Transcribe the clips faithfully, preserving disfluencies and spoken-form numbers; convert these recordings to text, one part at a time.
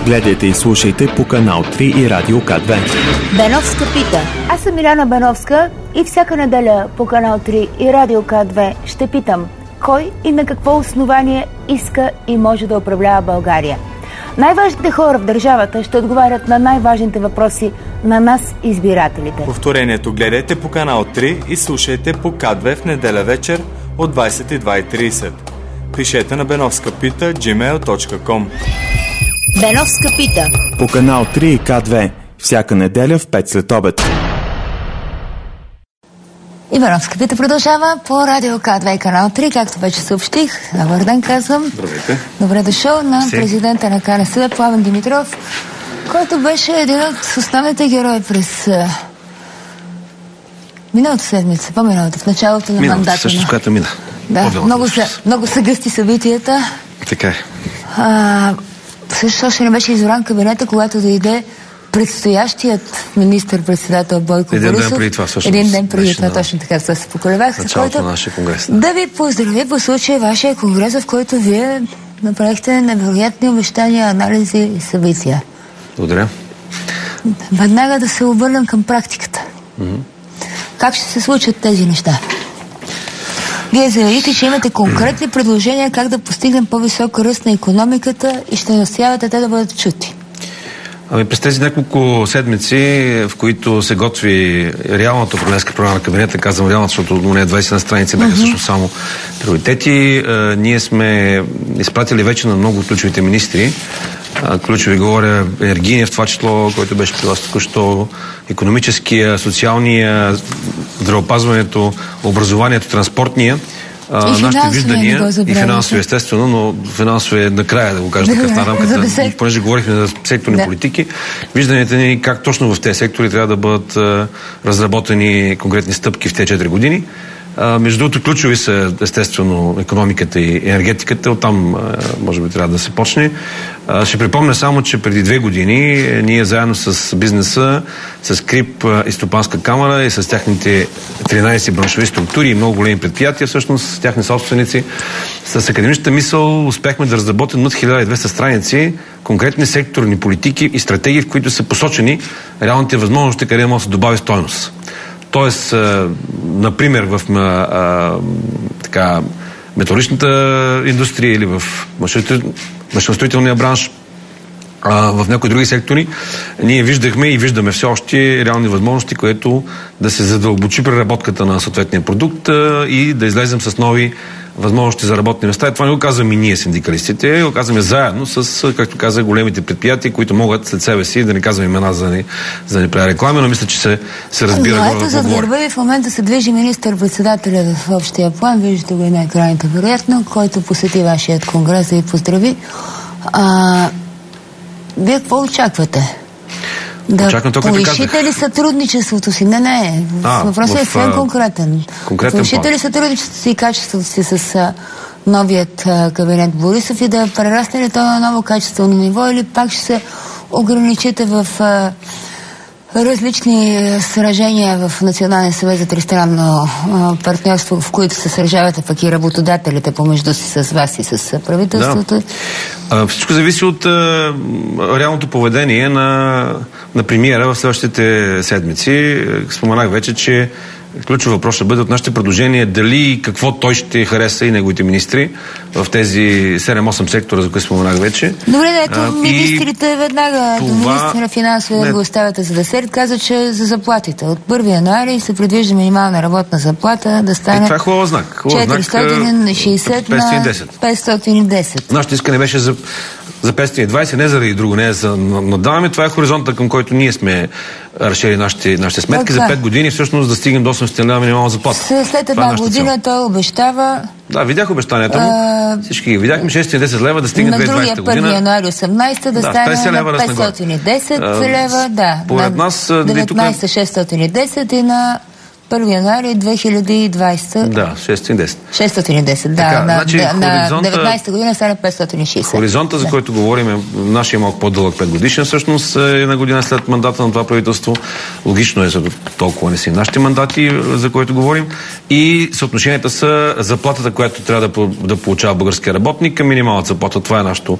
Гледайте и слушайте по канал три и Радио К две. Беновска пита. Аз съм Миляна Беновска и всяка неделя по канал три и Радио К две ще питам кой и на какво основание иска и може да управлява България. Най-важните хора в държавата ще отговарят на най-важните въпроси на нас, избирателите. Повторението гледайте по канал три и слушайте по К две в неделя вечер от двадесет и две и тридесет. Пишете на беновска пита точка джимейл точка ком. Беновска пита. По канал три и К две. Всяка неделя в пет след обед. И Беновска пита продължава по Радио К две и канал три, както вече съобщих. Добър ден, казвам. Здравейте. Добре дошъл на Си. президента на К Н С Б Пламен Димитров, който беше един от основните герои през uh, миналата седмица, по-миналата, в началото на Миналата, мандата. също, която мина. Да, много са, много са гъсти събитията. Така е. А, също още не беше избран кабинета, когато дойде предстоящият министър-председател Бойко Един Борисов. ден преди това, всъщност. Един ден преди беше това, на... точно така, това се поколебах. Началото на нашия конгрес. Да. да ви поздравя по случай вашия конгрес, в който вие направихте невероятни обещания, анализи и събития. Благодаря. Веднага да се обърнем към практиката. Mm-hmm. Как ще се случат тези неща? Вие заявите, че имате конкретни предложения как да постигнем по-висок ръст на икономиката и ще настоявате те да бъдат чути. Ами през тези няколко седмици, в които се готви реалната управленска програма на кабинета, казвам реалната, защото не двадесет на страници бяха mm-hmm. всъщност само приоритети, а, ние сме изпратили вече на много ключовите министри. А, ключови говоря енергийния, в това число, който беше при вас току-що, икономическия, социалния, здравеопазването, образованието, транспортния. А, нашите виждания и финансово естествено, но финансово е накрая, да го кажа така в рамката, понеже говорихме за секторни да. политики, вижданията ни как точно в тези сектори трябва да бъдат а, разработени конкретни стъпки в тези четири години. А, между другото, ключови са естествено икономиката и енергетиката, оттам а, може би трябва да се почне. А, ще припомня само, че преди две години е, ние заедно с бизнеса, с КРИП и Стопанска камара и с тяхните тринадесет браншови структури и много големи предприятия, всъщност с тяхни собственици, с академичната мисъл успяхме да разработим над хиляда и двеста страници конкретни секторни политики и стратегии, в които са посочени реалните възможности, къде може да се добави стойност. Тоест, а, например, в а, така, металургичната индустрия или в машиностроителния бранш, а, в някои други сектори, ние виждахме и виждаме все още реални възможности, което да се задълбочи преработката на съответния продукт а, и да излезем с нови възможности за работни места. И това не го казваме и ние, синдикалистите, го казваме заедно с, както казах, големите предприятия, които могат след себе си, да не казвам имена, за да не, за да не правя реклами, но мисля, че се, се разбира. Но ето, за да гърба в момента се движи министър-председателя в общия план, виждате го и на екраните, вероятно, който посети вашият конгрес и поздрави. А, вие какво очаквате? Да повишите ли сътрудничеството си? Не, не. Въпросът е съвсем конкретен. Повишите ли сътрудничеството си и качеството си с а, новият а, кабинет Борисов и да прерасне ли то на ново качествено ниво или пак ще се ограничите в а, различни сражения в Националния съвет за тристранно а, партньорство, в които се сражавате пък и работодателите помежду си с вас и с правителството? Да. А, всичко зависи от а, реалното поведение на, на премиера в следващите седмици. Споменах вече, че ключов въпрос ще бъде от нашите предложения дали и какво той ще хареса и неговите министри в тези седем-осем сектора, за които споменах вече. Добре, да, ето министрите веднага това... до министри на финансово да го оставяте за десерт, каза, че за заплатите. От първи януари се предвижда минимална работна заплата да стане... И това е хубава знак. четиристотин и шейсет на петстотин и десет. Нашето искане беше за за петстотин и двадесет, не заради друго, не за надаваме. Това е хоризонта, към който ние сме разширили нашите, нашите сметки. За пет години всъщност да стигнем до осемстотин лева минимална заплата. След една е година той обещава... Да, видях обещанията му. А... Всички ги видяхме. шестстотин и десет лева да стигне две хиляди и двадесета година. На другия първи януари осемнадесета да, да стане на петстотин и десет лева. Да, поред нас... деветнадесета шестстотин и десет и на първи януари две хиляди и двадесета. Да, шестстотин и десет. шестстотин и десет, да. Така, на, значи, на, на деветнадесета година стане петстотин и шейсет. Хоризонта, за да. който говорим, е нашия малко по-дълъг пет годишен, всъщност е една година след мандата на това правителство. Логично е, за толкова не са и нашите мандати, за които говорим. И съотношенията са заплатата, която трябва да, да получава българския работник към минималната заплата. Това е нашето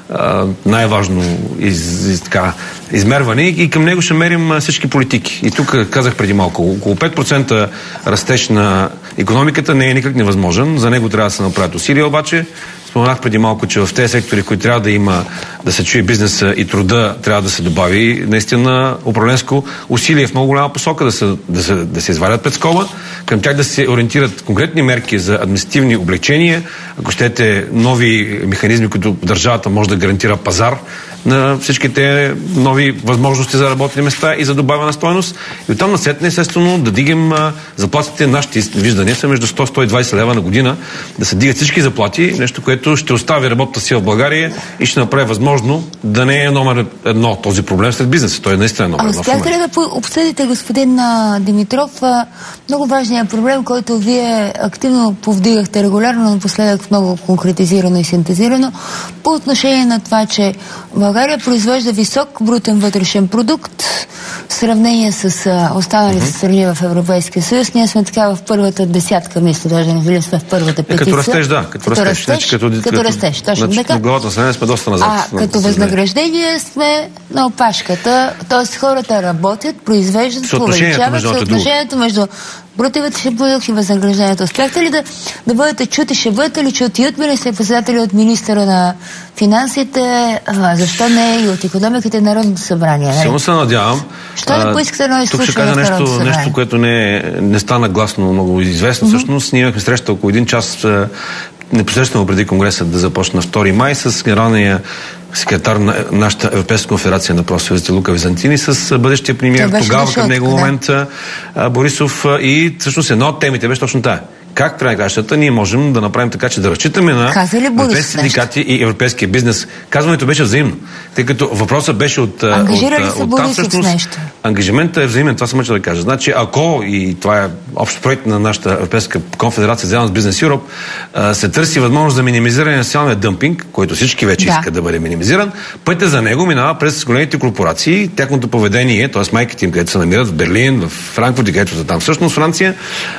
най-важно из, из, така, измерване и към него ще мерим всички политики. И тук казах преди малко, около пет процента растеж на икономиката не е никак невъзможен. За него трябва да се направят усилия, обаче споменах преди малко, че в тези сектори, които трябва да има, да се чуе бизнеса и труда, трябва да се добави наистина управленско усилие в много голяма посока, да се, да се, да се извадят пред скоба, към тях да се ориентират конкретни мерки за административни облегчения, ако щете нови механизми, които държавата може да гарантира пазар на всичките нови възможности за работни места и за добавена стойност. И оттам насетне, естествено, да дигем заплатите. Нашите виждания са между сто до сто и двадесет лева на година, да се дигат всички заплати, нещо, което ще остави работата си в България и ще направи възможно да не е номер едно този проблем след бизнеса. Той е наистина номер едно. А успяхте ли да обсъдите, господин Димитров, много важният проблем, който вие активно повдигахте регулярно, напоследък много конкретизирано и синтезирано, по отношение на това, че България произвежда висок брутен вътрешен продукт в сравнение с останалите mm-hmm. страни в Европейския съюз. Ние сме така в първата десятка, мисля, даже не били сме в първата петица. Като растеж, да. Като, като растеж, растеж, като, като, като растеж, точно така. На главата население сме доста назад. А като възнаграждение сме на опашката, т.е. хората работят, произвеждат, увеличават съотношението между брутен вътрешен продукт и възнаграждението. Успяхте ли да, да бъдете чути? Ще бъдете ли чути от министър-председателя, от министъра на финансите, а, защо не и от икономиката и Народното събрание? Само се надявам. Що не поискате едно изслушване в Народното събрание? Нещо, което не, не стана гласно много известно. Mm-hmm. Всъщност, ние имахме среща около един час непосредствено преди Конгреса да започне на втори май с генералния секретар на нашата Европейска конфедерация на профсъюзите Лука Византини с бъдещия премиер тогава към него момент да. Борисов, и всъщност една от темите беше точно тая. Как край кращата ние можем да направим така, че да разчитаме на европейски синдикати и европейския бизнес. Казването беше взаимно. Тъй като въпросът беше от, Ангажирали от, се от там всъщност. Нещо. Ангажиментът е взаимен, това съм мъча да кажа. Значи, ако, и това е общ проект на нашата Европейска конфедерация заедно с Бизнес Юроп, се търси възможност за минимизиране на социалния дъмпинг, който всички вече да. искат да бъде минимизиран, пътя за него минава през големите корпорации, тяхното поведение, т.е. майките им, където се намират в Берлин, в Франкфурт и където са там всъщност Франция,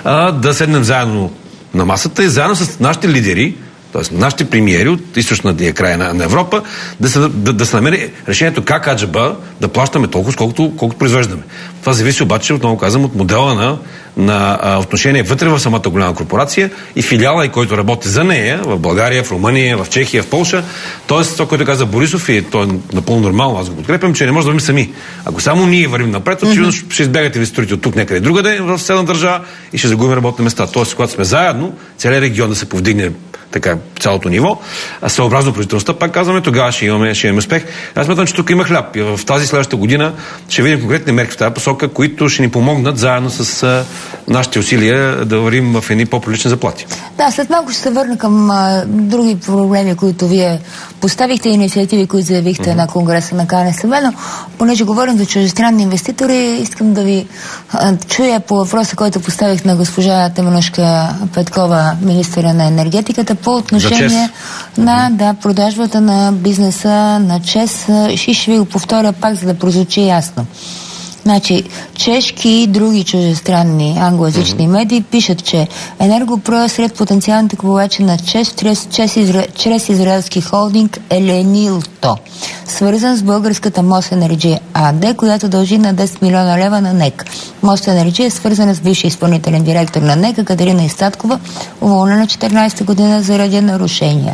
да седнем заедно на масата и заедно с нашите лидери, т.е. нашите премиери от източния край на, на Европа, да се, да, да се намери решението как аджаба да плащаме толкова, колкото, колкото произвеждаме. Това зависи обаче, отново казвам, от модела на, на а, отношение вътре в самата голяма корпорация и филиала, и който работи за нея в България, в Румъния, в Чехия, в Полша. Тоест, това, което каза Борисов, и то е напълно нормално, аз го подкрепям, че не може да вървим сами. Ако само ние вървим напред, очевидно mm-hmm. ще избягате инвеститорите от тук някъде другаде в съседна държава и ще загубим работни места. Тоест, когато сме заедно, целият регион да се повдигне така цялото ниво, а съобразно производителността, пак казваме, тогава ще имаме, ще имаме успех. Аз смятам, че тук има хляб. И в тази следващата година ще видим конкретни мерки в тази посока, които ще ни помогнат заедно с а, нашите усилия да вървим в едни по-прилични заплати. Да, след малко ще се върна към а, други проблеми, които вие поставихте, инициативи, които заявихте mm-hmm. на Конгреса на КНСБ, но понеже говорим за чуждестранни инвеститори, искам да ви а, чуя по въпроса, който поставих на госпожа Теменужка Петкова, министъра на енергетиката, по отношение на да, продажбата на бизнеса на ЧЕЗ. И ще ви го повторя пак, за да прозвучи ясно. Значи, чешки и други чуждестранни англоязични mm-hmm. медии пишат, че Енергопро е сред потенциалните купувачи на ЧЕЗ чрез, чрез, изра... чрез израелски холдинг Еленилто, свързан с българската Мосенерджия АД, която дължи на десет милиона лева на НЕК. Мосенерджия е свързана с бивши изпълнителен директор на НЕК Катерина Истаткова, уволнена на четиринадесета година заради нарушения.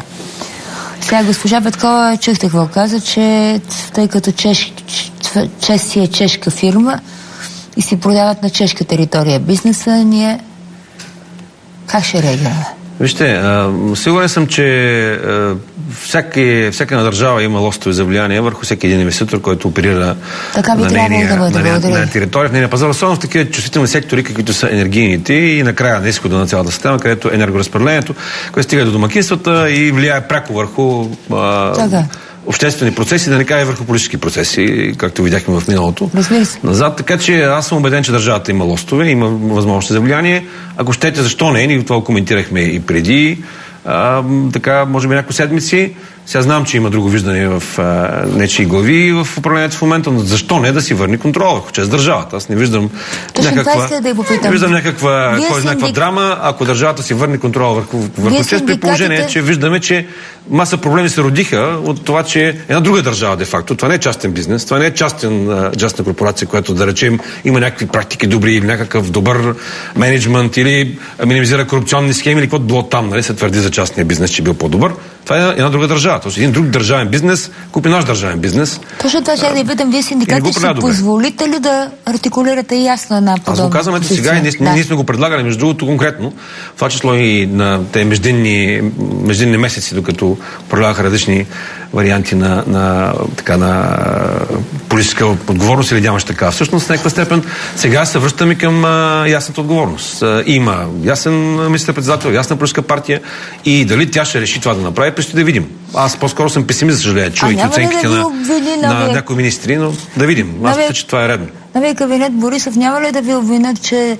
Сега госпожа Петкова, чухте какво каза, че тъй като чеш, ЧЕЗ си е чешка фирма и си продават на чешка територия бизнеса, ние как ще реагираме? Вижте, а, сигурен съм, че а, всяки, всяка на държава има лостови за влияние върху всеки един инвеститор, който оперира така би на нейния да бъде, на, на, на територия, в нейния пазар, особено в такива чувствителни сектори, каквито са енергийните и накрая на изхода на цялата система, където енергоразпределението, което стига до домакинствата и влияе пряко върху а, обществени процеси, да не кажа върху политически процеси, както видяхме в миналото. Назад, така че аз съм убеден, че държавата има лостове, има възможности за влияние. Ако щете, защо не, ние това коментирахме и преди, а, така, може би няколко седмици, Сега знам, че има друго виждане в а, нечии глави в управлението в момента, но защо не да си върне контрола върху чрез държавата? Аз не виждам Точно някаква, да я попитам. не виждам някаква, кой синдик... някаква драма, ако държавата си върне контрола върху, върху чрез синдикатите... при положение, че виждаме, че маса проблеми се родиха от това, че една друга държава, де факто, това не е частен бизнес, това не е частен, частна корпорация, която да речем има някакви практики добри или някакъв добър менеджмент или минимизира корупционни схеми или каквото било там, нали, се твърди за частния бизнес, че бил по-добър. Това е една друга държава. Тоест един друг държавен бизнес купи наш държавен бизнес. Точно това ще да ви питам, вие синдикати ще позволите ли да артикулирате ясно една подобна? Аз го казвам, ето сега и ние, да. ние сме го предлагали, между другото конкретно, в това число и на те междинни, междинни месеци, докато предлагаха различни варианти на, на, така, на политическа отговорност или нямаш така. Всъщност, в някаква степен, сега се връщаме към а, ясната отговорност. А, има ясен министър-председател, ясна политическа партия и дали тя ще реши това да направи, предстои да видим. Аз по-скоро съм песимист, за съжаление, чуйки оценките да на, на, на някои министри, но да видим. Аз мисля, че това е редно. Новия кабинет Борисов няма ли да ви обвинят, че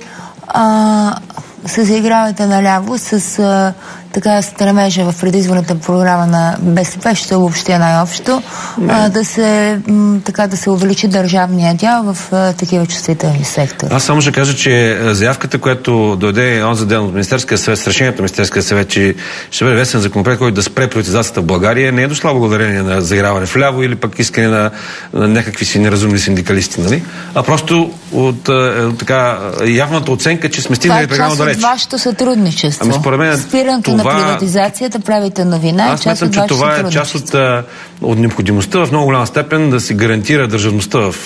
а, се заигравате наляво с а, така стремежа в предизборната програма на БСП, ще обобщя най-общо, а, да се м, така да се увеличи държавния дял в а, такива чувствителни сектори? Аз само ще кажа, че заявката, която дойде онзи ден от Министерския съвет, с решението на Министерския съвет, че ще бъде весен законопроект, който да спре приватизацията в България, не е дошла благодарение на заиграване в ляво или пък искане на, на някакви си неразумни синдикалисти, нали? А просто от е, така явната оценка, че сме стигнали прекалено далеч. Това е част от вашето сътрудничество. Ами според мен спирането това... на приватизацията, правите новина. Аз смятам, че това е част от, от необходимостта в много голяма степен да се гарантира държавността в,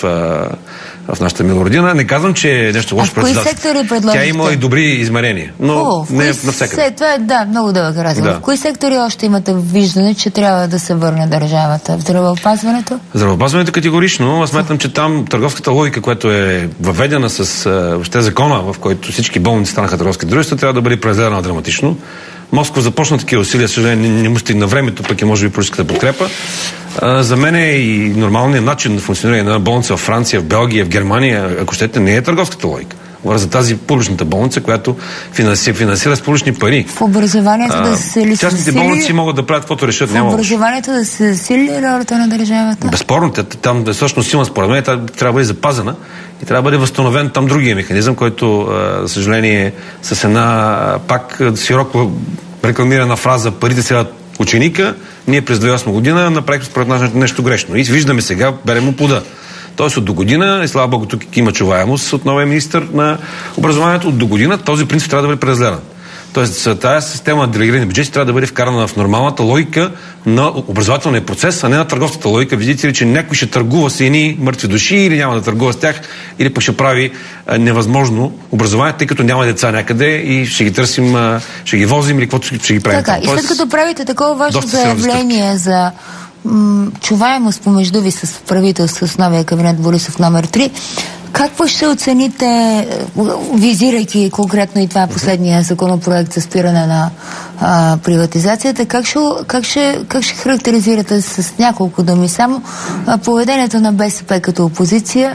в нашата мила родина. Не казвам, че е нещо лошо приватизацията. Тя има и добри измерения, но О, не навсякъде. Това е, да, много дълъг разговор. Да. В кои сектори още имате виждане, че трябва да се върне държавата? В здравеопазването? Здравеопазването категорично. Аз смятам, че там търговската логика, която е въведена с въобще закона, в който всички болници станаха търговски дружества, трябва да бъде преразгледана драматично. Москва започна такива усилия, съжаление не, не му стигна времето, пък и може би политическата подкрепа. А, за мен е и нормалният начин на функциониране на болница в Франция, в Белгия, в Германия, ако щете, не е търговската логика. Говоря за тази публичната болница, която финансира, финансира с публични пари. В образованието а, да се ли частните болници могат да правят каквото решат. В образованието да се сили ролята на държавата? Безспорно, там е всъщност силна, според мен, трябва да бъде запазена и трябва да бъде възстановен там другия механизъм, който, за съжаление, с една пак широко рекламирана фраза "парите сега ученика", ние през две хиляди и осма година направихме според нас нещо грешно. И виждаме сега, берем му плода. Тоест от до година, и слава Богу, тук има чуваемост от новия министър на образованието, от до година този принцип трябва да бъде преразгледан. Тоест тази система на делегирани бюджети трябва да бъде вкарана в нормалната логика на образователния процес, а не на търговската логика. Видите ли, че някой ще търгува с едни мъртви души или няма да търгува с тях, или пък ще прави а, невъзможно образование, тъй като няма деца някъде и ще ги търсим, а, ще ги возим или каквото ще ги правим. Така, и след като правите такова важно заявление за м- чуваемост помежду ви с правителство, с новия кабинет Борисов номер три, какво ще оцените, визирайки конкретно и това последния законопроект за спиране на а, приватизацията, как ще, как, ще, как ще характеризирате с няколко думи само а, поведението на БСП като опозиция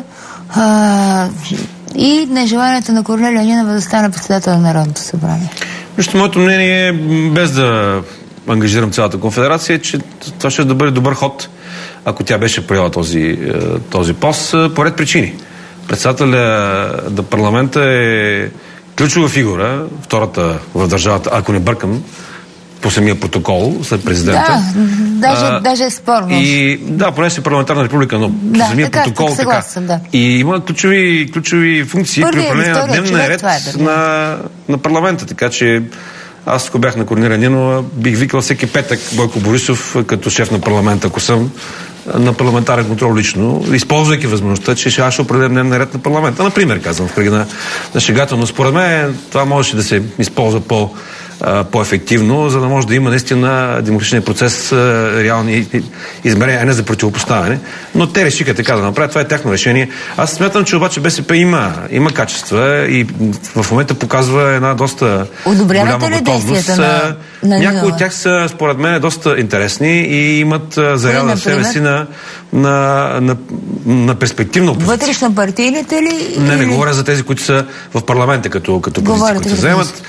а, и нежеланието на Корнелия Нинова да стане председател на Народното събрание? Вижте, моето мнение, без да ангажирам цялата конфедерация, че това ще да бъде добър ход, ако тя беше приела този, този пост, по ред причини. Председателя на парламента е ключова фигура, втората в държавата, ако не бъркам, по самия протокол след президента. Да, даже, а, даже е спорно. И, да, поне си парламентарна република, но да, по самия така, протокол така. Съгласен, да. И има ключови, ключови функции Първи, при управление на дневния ред е, да, на, на парламента, така че аз, ако бях на Корнелия Нинова, бих викал всеки петък Бойко Борисов като шеф на парламента, ако съм на парламентарен контрол лично, използвайки възможността, че ще определям дневния ред на парламента. Например, казвам в кръга на, на шегата, но според мен това можеше да се използва по, а, по-ефективно, за да може да има наистина демократичния процес а, реални измерения, а не за противопоставяне. Но те решиха така да направят. Това е тяхно решение. Аз смятам, че обаче БСП има, има качества и в момента показва една доста голяма готовност. На, на Някои от тях са, според мен, доста интересни и имат заявена в себе си на, на, на, на перспективна опозиция. Вътрешно партийните ли? Не, не говоря за тези, които са в парламента като, като позиция, които се заемат.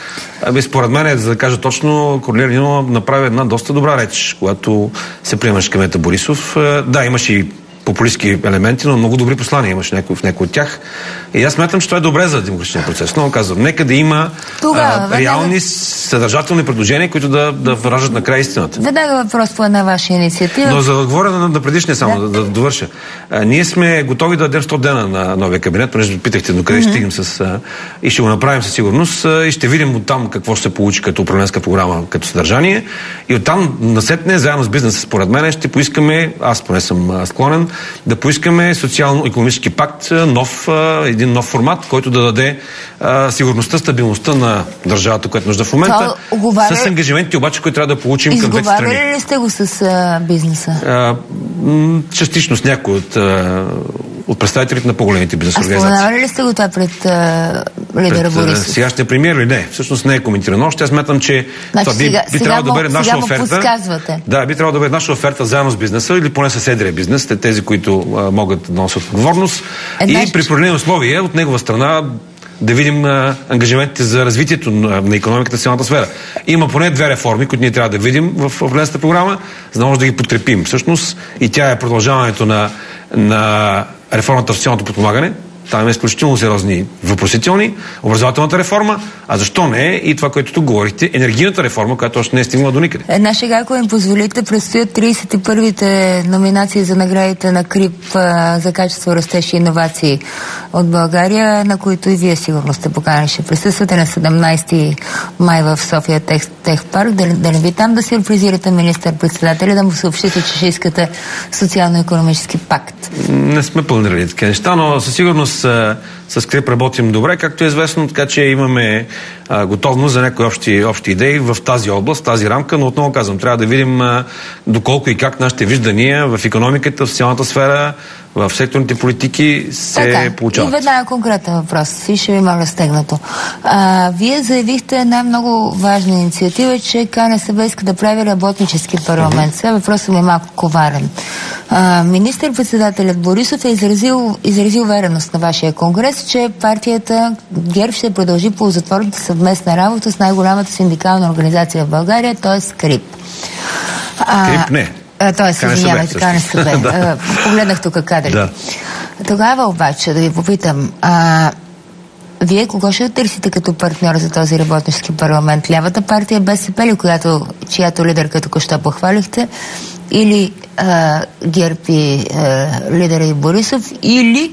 Аби, според мен, за да кажа точно, Корнелия Нинова направи една доста добра реч, когато се приемаш кабинета Борисов. Да, имаше и популистски елементи, но много добри послания имаш някой, в някой от тях. И аз смятам, че това е добре за демократичния процес. Много казвам, нека да има Тогава, а, реални, веднага... съдържателни предложения, които да, да вражат накрая истината. Веднага въпрос по една ваша инициатива. Но за да говоря на, на предишния само, да, да, да довърша. А, ние сме готови да дадем сто дена на новия кабинет, понеже питахте до къде mm-hmm. ще стигнем с... А, и ще го направим със сигурност а, и ще видим оттам какво ще се получи като управленска програма, като съдържание. И оттам насетне, заедно с бизнеса, според мен, ще поискаме, аз поне съм склонен, да поискаме социално-икономически пакт, нов, един нов формат, който да даде а, сигурността, стабилността на държавата, която нужда в момента, оговаря... с ангажименти обаче, които трябва да получим към двете страни. Изговаряли ли сте го с а, бизнеса? А, м- частично с някои от, а, от представителите на по-големите бизнес организации. А споменавали ли сте го това пред а, лидера Борисов? Сегашния премиер ли? Не. Всъщност не е коментирано. Още аз смятам, че значи, това би, сега, би трябвало да бъде наша оферта. Да, би трябвало да бъде наша оферта заедно с бизнеса или поне с едрия бизнес, тези, които а, могат да носят отговорност. Една... И при определени условия от негова страна да видим а, ангажиментите за развитието на, на икономиката в цялата сфера. Има поне две реформи, които ние трябва да видим в управленската програма, за да може да ги подкрепим. Всъщност и тя е продължаването на, на реформата в социалното подпомагане. Там има изключително сериозни въпросителни. Образователната реформа, а защо не и това, което тук говорихте, енергийната реформа, която още не е стигнала до никъде. Една шега, ако им позволите, предстоят тридесет и първите номинации за наградите на КРИП а, за качество, растеж и иновации от България, на които и вие сигурно сте поканени. Ще присъствате на седемнайсети май в София Тех, Тех парк. Да, да не би там да сюрпризирате министър-председателя, да му съобщите, че ще искате социално-икономически пакт? Не сме планирали такива неща, но със сигурност с, с КРИП работим добре, както е известно, така че имаме а, готовност за някои общи, общи идеи в тази област, в тази рамка, но отново казвам, трябва да видим а, доколко и как нашите виждания в икономиката, в социалната сфера, в секторните политики се така, получават. И веднага конкретен въпрос. И ще ви моля стегнато. А, вие заявихте една много важна инициатива, че КНСБ иска да прави работнически парламент. Mm-hmm. Сега въпросът ми е малко коварен. А, министър-председателят Борисов е изразил, изразил увереност на вашия конгрес, че партията ГЕРБ ще продължи ползотворната съвместна работа с най-голямата синдикална организация в България, т.е. КРИП. А, КРИП не. Тоест, извинявайте, КНСБ. да. Погледнах тук кадри. Да. Тогава обаче да ви попитам, а, вие кого ще търсите като партньор за този работнически парламент? Лявата партия БСП ли, която, чиято лидерка току-що похвалихте? Или а, ГЕРБ и а, лидера и Борисов? Или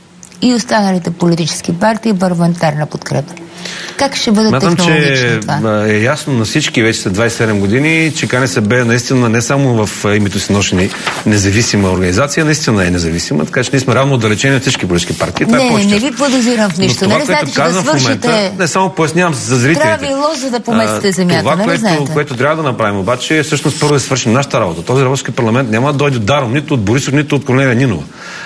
и останалите политически партии парламентарна подкрепа? Как ще бъде Смятам, технологично това? Че е ясно на всички вече след двайсет и седем години, че КНСБ наистина не само в името си носи независима организация, наистина е независима, така че ние сме равно отдалечени от всички политически партии. Не, не, не ви подозирам в нищо. Не знаете, че да свършите... Момента, не само пояснявам за зрителите. Трябва ви лоза да поместите земята, това, не което, знаете. което трябва да направим обаче е всъщност първо да свършим нашата работа. Този работнически парламент няма да дойде даром нито от Борисов, нито от Корнелия Нинова.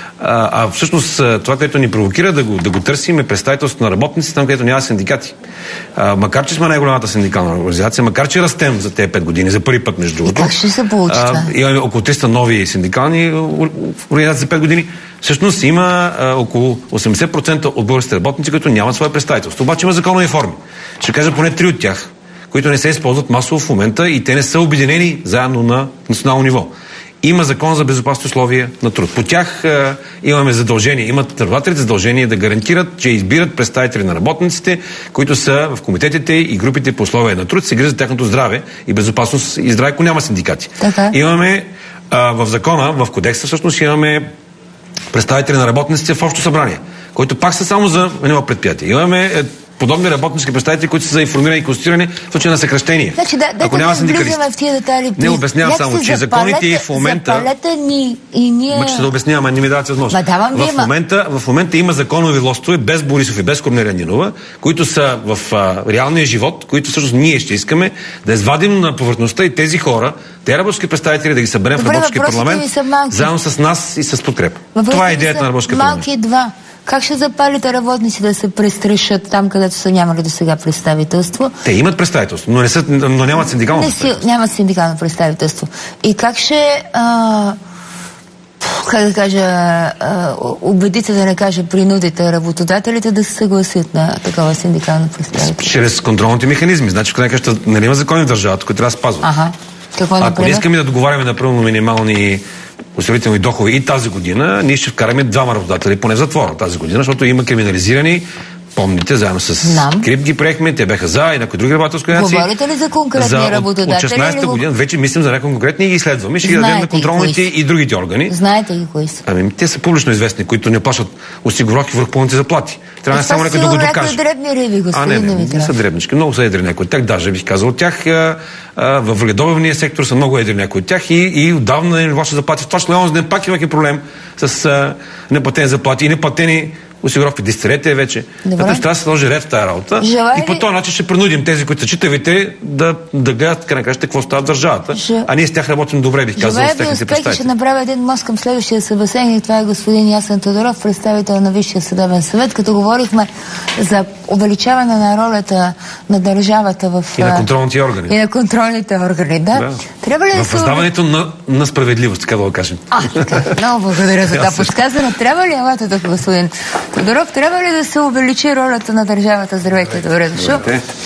А, а всъщност това, което ни провокира да го, да го търсим е представителството на работниците, там където няма синдикати. А, макар, че сме най-голямата синдикална организация, макар, че растем за тези пет години, за първи път между другото. Как ще се получи това? Имаме около триста нови синдикални организации за пет години. Всъщност има а, около осемдесет процента от българските работници, които нямат свое представителство. Обаче има законови форми. Ще кажа поне три от тях, които не се използват масово в момента и те не са обединени заедно на национално ниво. Има закон за безопасни условия на труд. По тях е, имаме задължение, имат работодателите задължение да гарантират, че избират представители на работниците, които са в комитетите и групите по условия на труд, се грижат за тяхното здраве и безопасност и здраве, ако няма синдикати. Така. Имаме е, в закона, в кодекса всъщност имаме представители на работниците в общо събрание, които пак са само за едно предприятие. Имаме е, подобни работнически представители, които са за информирани и конституирани в случай на съкръщение. Значи, да, ако няма синдикалисти. В тия детали, не обяснявам само, че законите и в момента... ни и ние... Ма, че се да обяснявам, а не ми давате възможност. В момента, в момента има законови лостове без Борисов и без Корнелия Нинова, които са в а, реалния живот, които всъщност ние ще искаме да извадим на повърхността и тези хора, те работнически представители да ги съберем в работнически парламент, заедно с нас и с подкрепа. Това е идеята на работнически парламент. Малки два. Как ще запалите работници да се престрешат там, където са нямали до сега представителство? Те имат представителство, но, не са, но нямат синдикално не представителство. Нямат синдикално представителство. И как ще... А... как да кажа, убедите, да не кажа, принудите работодателите да се съгласят на такова синдикално представителство? Чрез контролните механизми. Значи, когато кажа, нали има закони в държавата, които трябва да спазват. Ага. Какво, ако не искаме да договаряме напълно минимални осигурителни доходи и тази година, ние ще вкараме двама работодатели поне в затвора тази година, защото има криминализирани. Помните, заедно с Знам. Крип ги приехме, те беха за и някои други работодателски организации. Говорите ли за конкретни за, работодатели? От шестнадесета година вече мислим за някои конкретни и ги изследваме. Ще ги дадем на контролните и, и другите органи. Знаете ги кои са? Ами, те са публично известни, които не плащат осигуровки върху пълните заплати. Трябва не само някой да го докаже. Това са дребни риби, господин А, не, не, Димитров. не са дребнички. Много са едри някои от тях. Даже бих казал от тях. А, а, във въгледобивния сектор са много едри някои от тях и, и отдавна не плащат заплати. В това число онзи ден пак имахме проблем с а, неплатени заплати и неплатени осигуровки. Десетилетия вече. Като ще трябва да се сложи ред в тази работа. Желай и по този начин ще принудим тези, които са читавите, да, да гледат така накрая какво става в държавата. Ж... А ние с тях работим добре, бих казал, с техните представители. Ще направя един мост към следващия събеседник. Това е господин Ясен Тодоров, представител на Висшия съдебен съвет. Като говорихме за увеличаване на ролята на държавата в... И на контролните органи. И на контролните органи, да. да. Трябва ли да в създаването се... на, на справедливост, така да го кажем. А, така. Много благодаря за това подсказане. Трябва ли, елате тук, господин Тодоров, трябва ли да се увеличи ролята на държавата? Здравейте, добре дошъл.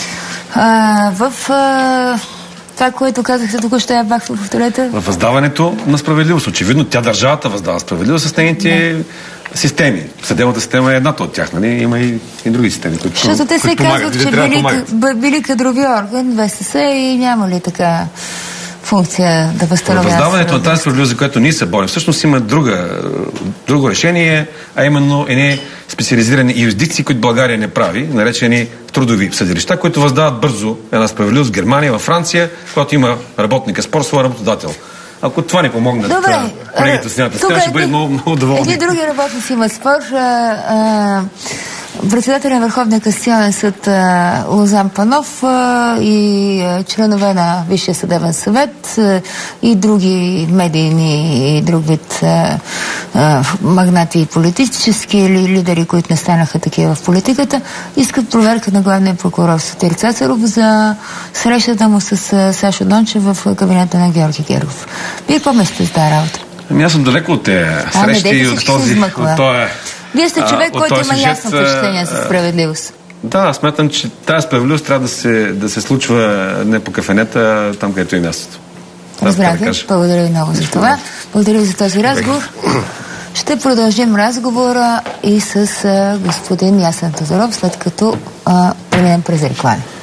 А, в а, това, което казахте току-що, я пак повторете. В въздаването на справедливост. Очевидно, тя държавата въздава справедливост с нейните да. системи. Съдебната система е едната от тях, нали? Има и, и други системи, които помагат. Защото те се казват, че били, били кадрови орган, ВСС и няма ли така функция да възстановява. Въздаването на тази справедливост, за която ние се борим, всъщност има друга, друго решение, а именно едни специализирани юрисдикции, които България не прави, наречени трудови съдилища, които въздават бързо една справедливост в Германия, във Франция, когато има работника спор, своя работодател. Ако това ни помогне, колегите с нямата стена, ще бъде много, много доволни. Едни други работници имат спор. А, председателя на Върховния касационен съд а, Лозан Панов а, и а, членове на Висшия съдебен съвет а, и други медийни и друг вид а, а, магнати и политически или лидери, които не станаха такива в политиката, искат проверка на главния прокурор Сотир Цацаров за срещата му с а, Сашо Дончев в кабинета на Георги Гергов. Вие какво мислите за тази работа? Ами аз съм далеко от тези срещи и от този... Вие сте човек, а, който има ясно впечатление за справедливост. Да, смятам, че тази справедливост трябва да се, да се случва не по кафенета, там където е мястото. Разбрахте. Благодаря ви много за това. Благодаря ви за този разговор. Ще продължим разговора и с а, господин Ясен Тодоров, след като а, преминем през реклами.